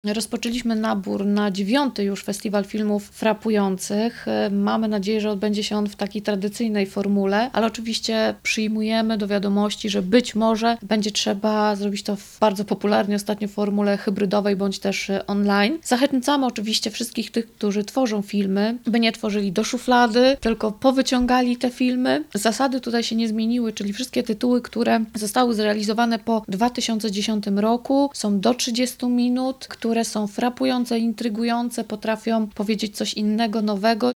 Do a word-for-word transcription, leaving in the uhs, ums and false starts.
Rozpoczęliśmy nabór na dziewiąty już Festiwal Filmów Frapujących. Mamy nadzieję, że odbędzie się on w takiej tradycyjnej formule, ale oczywiście przyjmujemy do wiadomości, że być może będzie trzeba zrobić to w bardzo popularnej ostatnio formule hybrydowej bądź też online. Zachęcamy oczywiście wszystkich tych, którzy tworzą filmy, by nie tworzyli do szuflady, tylko powyciągali te filmy. Zasady tutaj się nie zmieniły, czyli wszystkie tytuły, które zostały zrealizowane po dwa tysiące dziesiątym roku, są do trzydziestu minut, które są frapujące, intrygujące, potrafią powiedzieć coś innego, nowego.